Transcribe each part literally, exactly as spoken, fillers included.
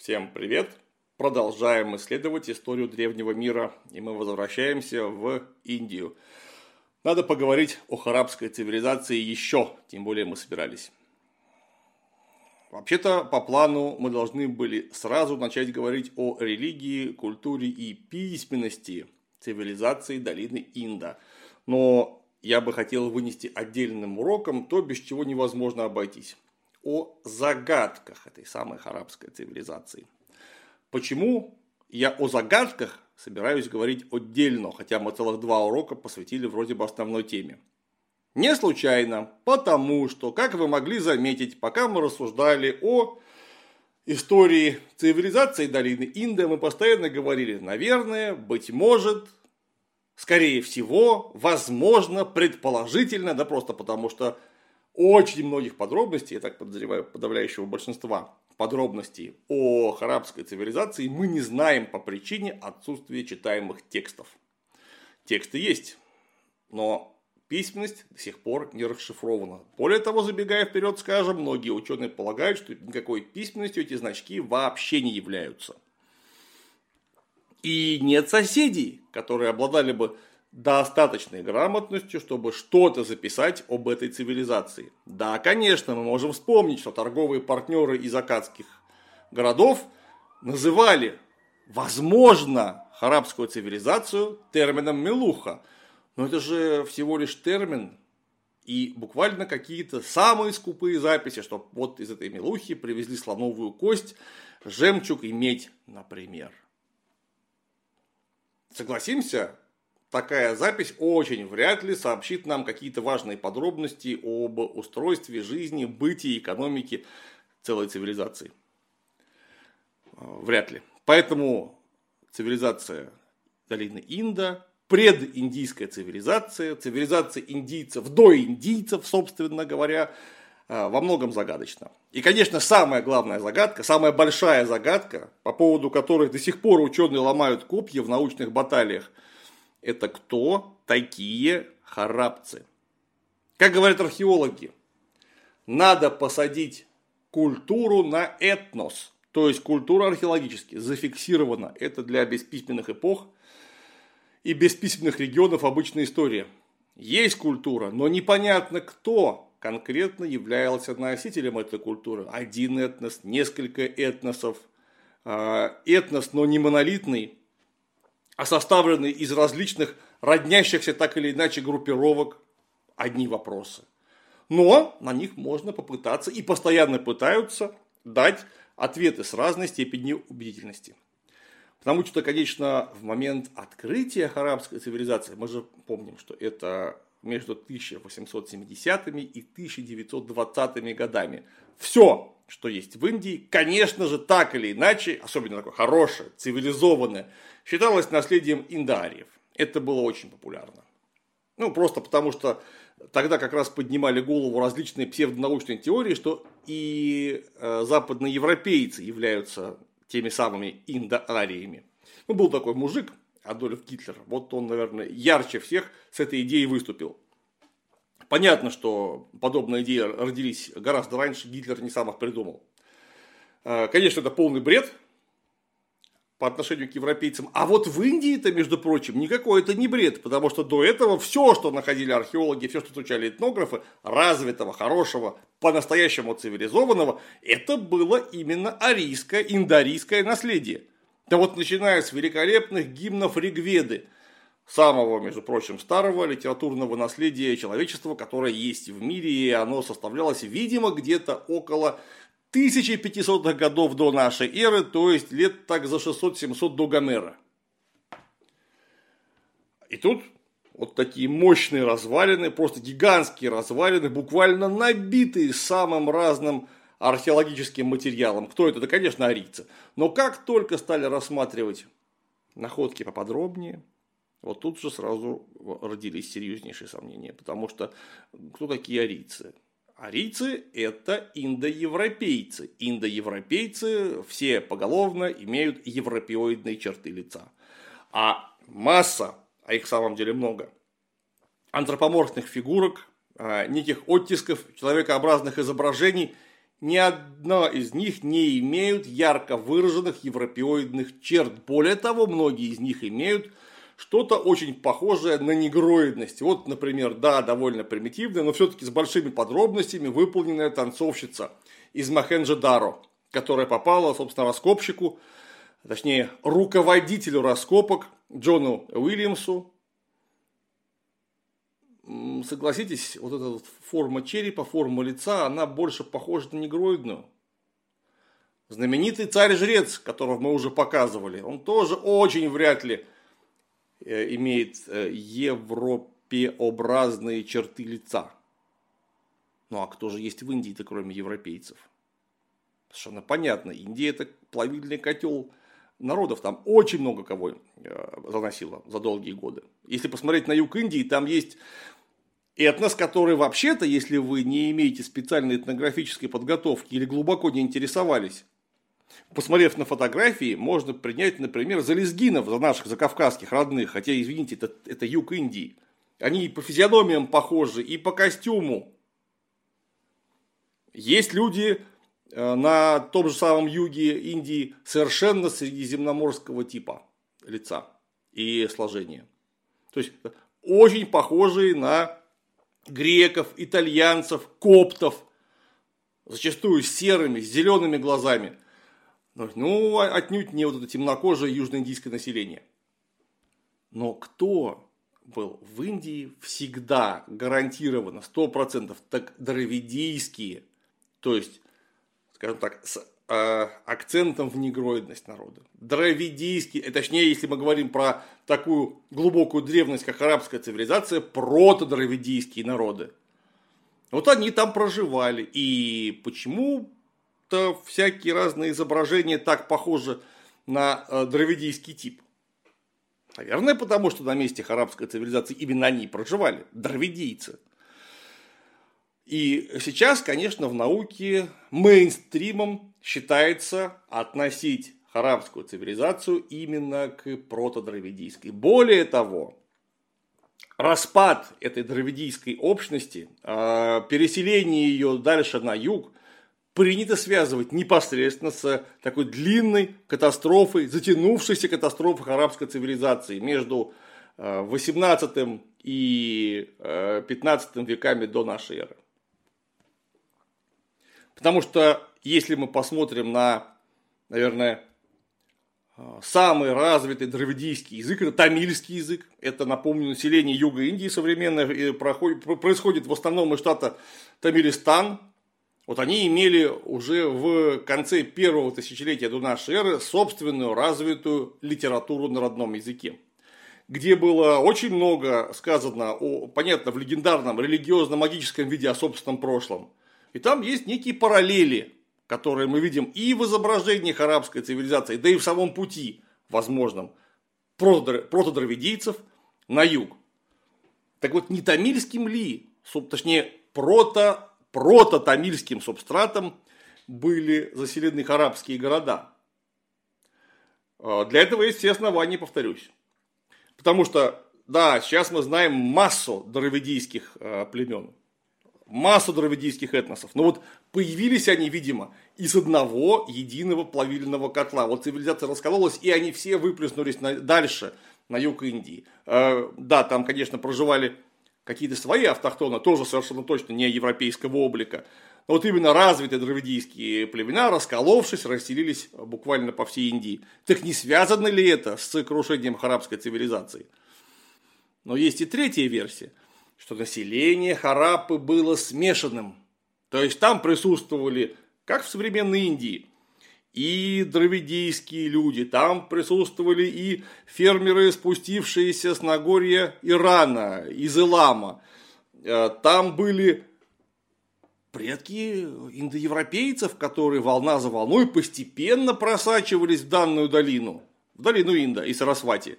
Всем привет! Продолжаем исследовать историю древнего мира, и мы возвращаемся в Индию. Надо поговорить о харабской цивилизации еще, тем более мы собирались. Вообще-то, по плану мы должны были сразу начать говорить о религии, культуре и письменности цивилизации долины Инда. Но я бы хотел вынести отдельным уроком то, без чего невозможно обойтись. О загадках этой самой харабской цивилизации. Почему я о загадках собираюсь говорить отдельно, хотя мы целых два урока посвятили вроде бы основной теме? Не случайно, потому что, как вы могли заметить, пока мы рассуждали о истории цивилизации долины Инда, мы постоянно говорили, наверное, быть может, скорее всего, возможно, предположительно, да просто потому что очень многих подробностей, я так подозреваю, подавляющего большинства подробностей о харабской цивилизации мы не знаем по причине отсутствия читаемых текстов. Тексты есть, но письменность до сих пор не расшифрована. Более того, забегая вперед, скажем, многие ученые полагают, что никакой письменностью эти значки вообще не являются. И нет соседей, которые обладали бы достаточной грамотностью, чтобы что-то записать об этой цивилизации. Да, конечно, мы можем вспомнить, что торговые партнеры из аккадских городов называли, возможно, харабскую цивилизацию термином «мелуха». Но это же всего лишь термин и буквально какие-то самые скупые записи, что вот из этой мелухи привезли слоновую кость, жемчуг и медь, например. Согласимся? Такая запись очень вряд ли сообщит нам какие-то важные подробности об устройстве жизни, бытии, экономике целой цивилизации. Вряд ли. Поэтому цивилизация долины Инда, прединдийская цивилизация, цивилизация индийцев до индийцев, собственно говоря, во многом загадочна. И, конечно, самая главная загадка, самая большая загадка, по поводу которой до сих пор ученые ломают копья в научных баталиях, это кто такие харабцы? Как говорят археологи, надо посадить культуру на этнос, то есть культура археологически зафиксирована. Это для бесписьменных эпох и бесписьменных регионов обычная история. Есть культура, но непонятно, кто конкретно являлся носителем этой культуры. Один этнос, несколько этносов, этнос, но не монолитный, а составленный из различных роднящихся так или иначе группировок, одни вопросы. Но на них можно попытаться и постоянно пытаются дать ответы с разной степенью убедительности. Потому что, конечно, в момент открытия харабской цивилизации, мы же помним, что это между тысяча восемьсот семидесятыми и тысяча девятьсот двадцатыми годами. Все, что есть в Индии, конечно же, так или иначе, особенно такое хорошее, цивилизованное, считалось наследием индариев. Это было очень популярно. Ну, просто потому что тогда как раз поднимали голову различные псевдонаучные теории, что и э, западноевропейцы являются теми самыми индоариями. Ну, был такой мужик, Адольф Гитлер, вот он, наверное, ярче всех с этой идеей выступил. Понятно, что подобные идеи родились гораздо раньше, Гитлер не сам их придумал. Конечно, это полный бред по отношению к европейцам. А вот в Индии-то, между прочим, никакой это не бред, потому что до этого все, что находили археологи, все, что изучали этнографы, развитого, хорошего, по-настоящему цивилизованного, это было именно арийское, индарийское наследие. Да вот начиная с великолепных гимнов Ригведы, самого, между прочим, старого литературного наследия человечества, которое есть в мире, и оно составлялось, видимо, где-то около тысяча пятисотых годов до нашей эры, то есть лет так за шестьсот-семьсот до Гомера. И тут вот такие мощные развалины, просто гигантские развалины, буквально набитые самым разным археологическим материалом. Кто это? Да, конечно, арийцы. Но как только стали рассматривать находки поподробнее, вот тут же сразу родились серьезнейшие сомнения. Потому что кто такие арийцы? Арийцы – это индоевропейцы. Индоевропейцы все поголовно имеют европеоидные черты лица. А масса, а их в самом деле много, антропоморфных фигурок, неких оттисков человекообразных изображений ни одна из них не имеют ярко выраженных европеоидных черт. Более того, многие из них имеют что-то очень похожее на негроидность. Вот, например, да, довольно примитивная, но все-таки с большими подробностями выполненная танцовщица из Мохенджо-Даро, которая попала, собственно, раскопщику, точнее, руководителю раскопок Джону Уильямсу. Согласитесь, вот эта вот форма черепа, форма лица, она больше похожа на негроидную. Знаменитый царь-жрец, которого мы уже показывали, он тоже очень вряд ли имеет европеобразные черты лица. Ну а кто же есть в Индии-то, кроме европейцев? Совершенно понятно, Индия — это плавильный котел народов, там очень много кого заносило за долгие годы. Если посмотреть на юг Индии, там есть этнос, который вообще-то, если вы не имеете специальной этнографической подготовки или глубоко не интересовались, посмотрев на фотографии, можно принять, например, за лезгинов, за наших закавказских родных, хотя, извините, это, это юг Индии. Они и по физиономиям похожи, и по костюму. Есть люди на том же самом юге Индии совершенно средиземноморского типа лица и сложения. То есть, очень похожие на греков, итальянцев, коптов, зачастую с серыми, с зелеными глазами. Ну, отнюдь не вот это темнокожее южноиндийское население. Но кто был в Индии всегда гарантированно сто процентов, так дравидийские, то есть, скажем так, с э, акцентом в негроидность народа. Дравидийские, э, точнее, если мы говорим про такую глубокую древность, как арабская цивилизация, протодравидийские народы. Вот они там проживали. И почему-то всякие разные изображения так похожи на э, дравидийский тип. Наверное, потому что на месте арабской цивилизации именно они проживали, дравидийцы. И сейчас, конечно, в науке мейнстримом считается относить арабскую цивилизацию именно к протодравидийской. Более того, распад этой дравидийской общности, переселение ее дальше на юг, принято связывать непосредственно с такой длинной катастрофой, затянувшейся катастрофой арабской цивилизации между восемнадцатым и пятнадцатым веками до нашей эры. Потому что, если мы посмотрим на, наверное, самый развитый дравидийский язык, это тамильский язык, это, напомню, население юга Индии современное, проходит, происходит в основном из штата Тамилистан. Вот они имели уже в конце первого тысячелетия до нашей эры собственную развитую литературу на родном языке, где было очень много сказано, о, понятно, в легендарном религиозно-магическом виде о собственном прошлом. И там есть некие параллели, которые мы видим и в изображениях арабской цивилизации, да и в самом пути возможном протодравидийцев на юг. Так вот, не тамильским ли, точнее, прото прототамильским субстратом были заселены арабские города? Для этого есть все основания, повторюсь. Потому что, да, сейчас мы знаем массу дравидийских племен, массу дравидийских этносов. Но вот появились они, видимо, из одного единого плавильного котла. Вот цивилизация раскололась, и они все выплеснулись на, дальше, на юг Индии. Э, да, там, конечно, проживали какие-то свои автохтоны, тоже совершенно точно не европейского облика. Но вот именно развитые дравидийские племена, расколовшись, расселились буквально по всей Индии. Так не связано ли это с крушением арабской цивилизации? Но есть и третья версия, что население Хараппы было смешанным. То есть там присутствовали, как в современной Индии, и дравидийские люди, там присутствовали и фермеры, спустившиеся с Нагорья Ирана, из Илама. Там были предки индоевропейцев, которые волна за волной постепенно просачивались в данную долину, в долину Инда и Сарасвати.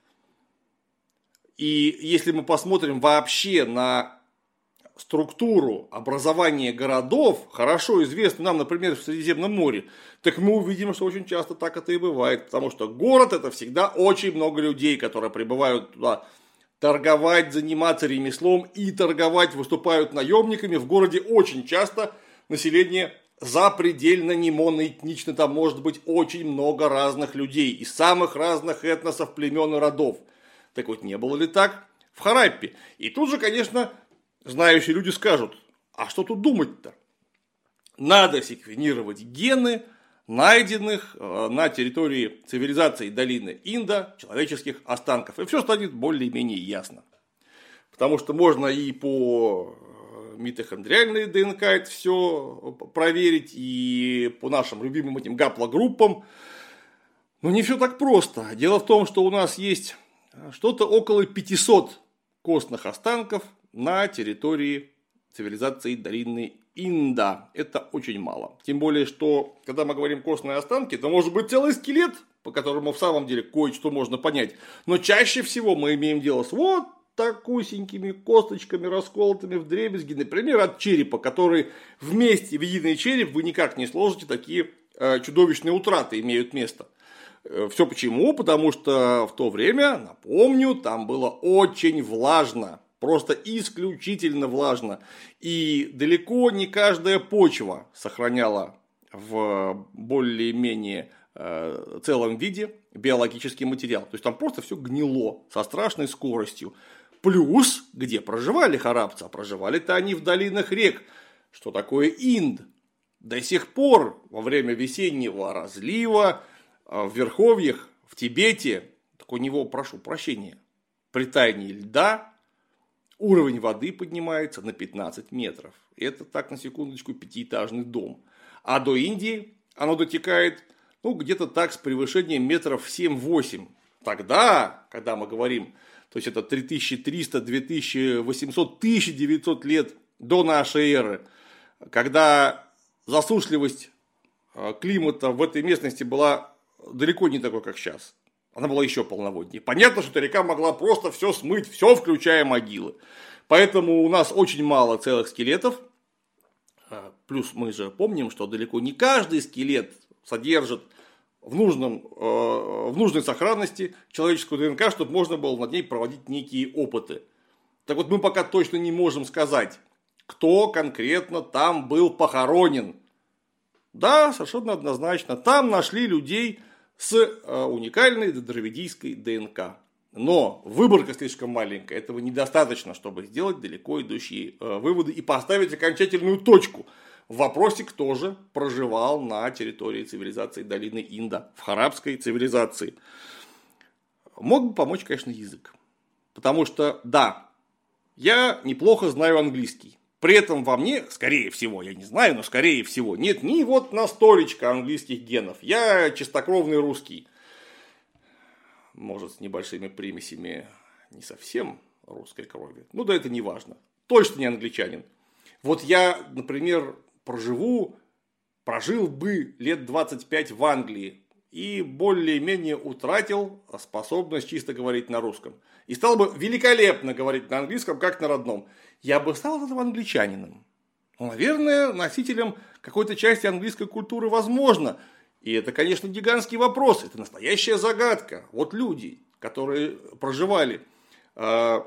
И если мы посмотрим вообще на структуру образования городов, хорошо известную нам, например, в Средиземном море, так мы увидим, что очень часто так это и бывает. Потому что город — это всегда очень много людей, которые прибывают туда торговать, заниматься ремеслом и торговать, выступают наемниками. В городе очень часто население запредельно не моноэтнично, там может быть очень много разных людей из самых разных этносов, племен и родов. Так вот, не было ли так в Хараппе? И тут же, конечно, знающие люди скажут, а что тут думать-то? Надо секвенировать гены найденных на территории цивилизации долины Инда человеческих останков. И все станет более-менее ясно. Потому что можно и по митохондриальной ДНК это все проверить, и по нашим любимым этим гаплогруппам. Но не все так просто. Дело в том, что у нас есть что-то около пятисот костных останков на территории цивилизации долины Инда. Это очень мало. Тем более, что когда мы говорим костные останки, это может быть целый скелет, по которому в самом деле кое-что можно понять. Но чаще всего мы имеем дело с вот такусенькими косточками, расколотыми вдребезги, например, от черепа, которые вместе в единый череп вы никак не сложите, такие э, чудовищные утраты имеют место. Э, все почему? Потому что в то время, напомню, там было очень влажно, просто исключительно влажно, и далеко не каждая почва сохраняла в более-менее э, целом виде биологический материал. То есть там просто все гнило со страшной скоростью. Плюс, где проживали харапцы, а проживали-то они в долинах рек. Что такое Инд? До сих пор во время весеннего разлива в верховьях, в Тибете, так у него, прошу прощения, при таянии льда уровень воды поднимается на пятнадцать метров. Это так, на секундочку, пятиэтажный дом. А до Индии оно дотекает ну, где-то так с превышением метров семь-восемь. Тогда, когда мы говорим, то есть это три тысячи триста, две тысячи восемьсот, тысяча девятьсот лет до нашей эры, когда засушливость климата в этой местности была далеко не такой, как сейчас. Она была еще полноводнее. Понятно, что эта река могла просто все смыть, все, включая могилы. Поэтому у нас очень мало целых скелетов. Плюс мы же помним, что далеко не каждый скелет содержит в, нужном, в нужной сохранности человеческую ДНК, чтобы можно было над ней проводить некие опыты. Так вот, мы пока точно не можем сказать, кто конкретно там был похоронен. Да, совершенно однозначно. Там нашли людей с уникальной дравидийской ДНК. Но выборка слишком маленькая. Этого недостаточно, чтобы сделать далеко идущие выводы и поставить окончательную точку в вопросе, кто же проживал на территории цивилизации долины Инда, в харапской цивилизации. Мог бы помочь, конечно, язык. Потому что, да, я неплохо знаю английский. При этом во мне, скорее всего, я не знаю, но скорее всего, нет ни вот на столечко английских генов. Я чистокровный русский. Может, с небольшими примесями не совсем русской крови. Ну да, это не важно. Точно не англичанин. Вот я, например, проживу, прожил бы лет двадцать пять в Англии и более-менее утратил способность чисто говорить на русском. И стал бы великолепно говорить на английском, как на родном. Я бы стал от этого англичанином. Ну, наверное, носителем какой-то части английской культуры возможно. И это, конечно, гигантский вопрос. Это настоящая загадка. Вот люди, которые проживали э,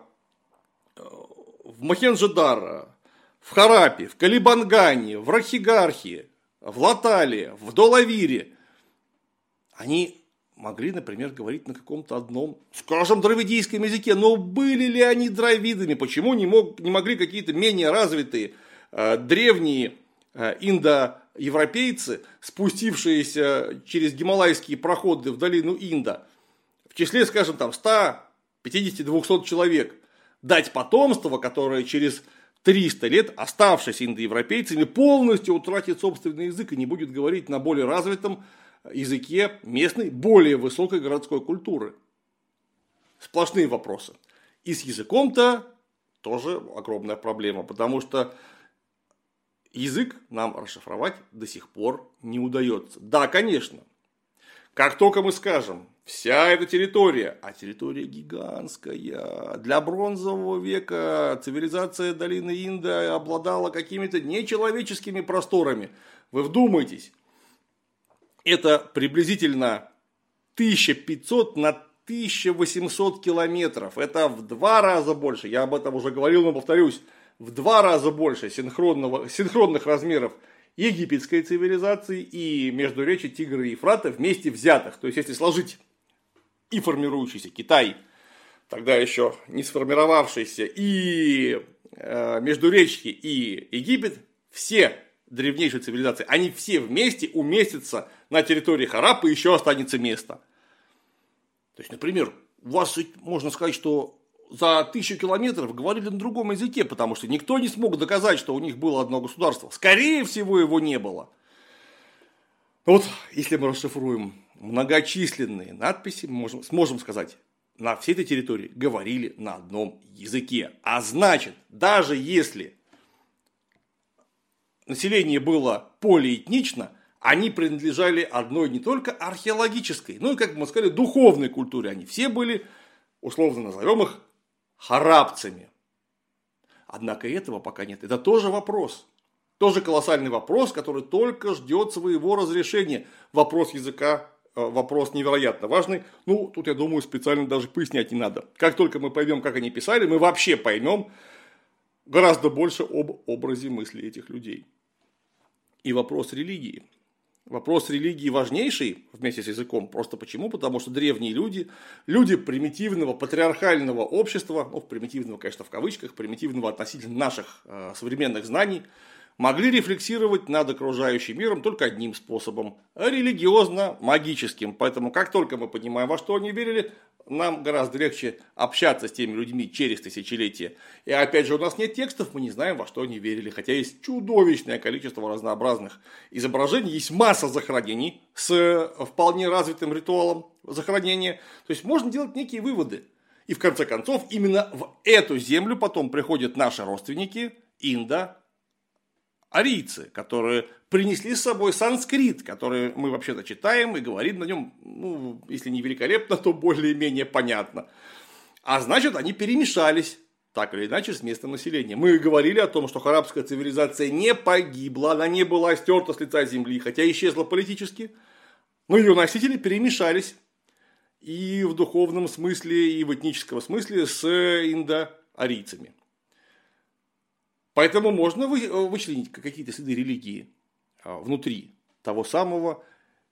в Мохенджо-Даро, в Хараппе, в Калибангане, в Рахигархе, в Латале, в Долавире, они могли, например, говорить на каком-то одном, скажем, дравидийском языке. Но были ли они дравидами? Почему не, мог, не могли какие-то менее развитые э, древние э, индоевропейцы, спустившиеся через гималайские проходы в долину Инда, в числе, скажем, там сто пятьдесят - двести человек, дать потомство, которое через триста лет, оставшись индоевропейцами, полностью утратит собственный язык и не будет говорить на более развитом языке местной, более высокой городской культуры. Сплошные вопросы. И с языком-то тоже огромная проблема, потому что язык нам расшифровать до сих пор не удается. Да, конечно, как только мы скажем, вся эта территория, а территория гигантская, для бронзового века цивилизация долины Инда обладала какими-то нечеловеческими просторами. Вы вдумайтесь. Это приблизительно тысяча пятьсот на тысяча восемьсот километров. Это в два раза больше. Я об этом уже говорил, но повторюсь. В два раза больше синхронного, синхронных размеров египетской цивилизации и Междуречья Тигра и Ефрата вместе взятых. То есть, если сложить и формирующийся Китай, тогда еще не сформировавшийся, и э, Междуречье, и Египет, все древнейшие цивилизации, они все вместе уместятся на территории Хараппы, и еще останется место. То есть, например, у вас можно сказать, что за тысячу километров говорили на другом языке, потому что никто не смог доказать, что у них было одно государство. Скорее всего, его не было. Вот, если мы расшифруем многочисленные надписи, мы можем, сможем сказать, на всей этой территории говорили на одном языке. А значит, даже если население было полиэтнично, они принадлежали одной не только археологической, но и, как мы сказали, духовной культуре. Они все были, условно назовем их, харапцами. Однако этого пока нет. Это тоже вопрос. Тоже колоссальный вопрос, который только ждет своего разрешения. Вопрос языка, вопрос невероятно важный. Ну, тут, я думаю, специально даже пояснять не надо. Как только мы поймем, как они писали, мы вообще поймем гораздо больше об образе мысли этих людей. И вопрос религии. Вопрос религии важнейший вместе с языком. Просто почему? Потому что древние люди, люди примитивного патриархального общества, ну, примитивного, конечно, в кавычках, примитивного относительно наших э, современных знаний, могли рефлексировать над окружающим миром только одним способом – религиозно-магическим. Поэтому, как только мы понимаем, во что они верили, нам гораздо легче общаться с теми людьми через тысячелетия. И опять же, у нас нет текстов, мы не знаем, во что они верили. Хотя есть чудовищное количество разнообразных изображений, есть масса захоронений с вполне развитым ритуалом захоронения. То есть, можно делать некие выводы. И в конце концов, именно в эту землю потом приходят наши родственники, индо-арийцы, которые принесли с собой санскрит, который мы вообще-то читаем и говорим на нем, ну, если не великолепно, то более-менее понятно. А значит, они перемешались, так или иначе, с местным населением. Мы говорили о том, что хараппская цивилизация не погибла, она не была стерта с лица земли, хотя исчезла политически, но ее носители перемешались и в духовном смысле, и в этническом смысле с индоарийцами. Поэтому можно вычленить какие-то следы религии внутри того самого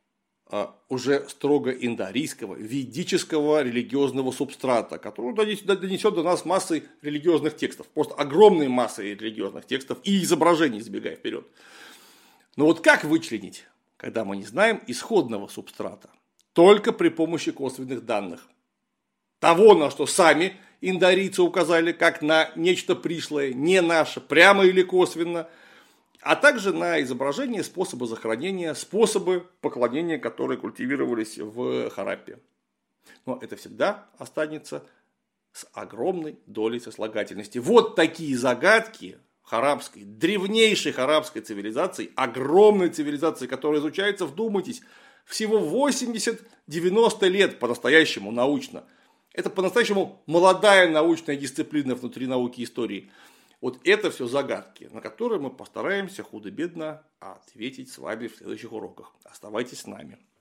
уже строго индоарийского, ведического религиозного субстрата, который донесет до нас массой религиозных текстов, просто огромной массой религиозных текстов и изображений, забегая вперед. Но вот как вычленить, когда мы не знаем исходного субстрата? Только при помощи косвенных данных. Того, на что сами индоарийцы указали, как на нечто пришлое, не наше, прямо или косвенно, а также на изображение, способы захоронения, способы поклонения, которые культивировались в Хараппе. Но это всегда останется с огромной долей сослагательности. Вот такие загадки хараппской, древнейшей хараппской цивилизации, огромной цивилизации, которая изучается, вдумайтесь, всего восемьдесят-девяносто лет по-настоящему научно. Это по-настоящему молодая научная дисциплина внутри науки истории. Вот это все загадки, на которые мы постараемся худо-бедно ответить с вами в следующих уроках. Оставайтесь с нами.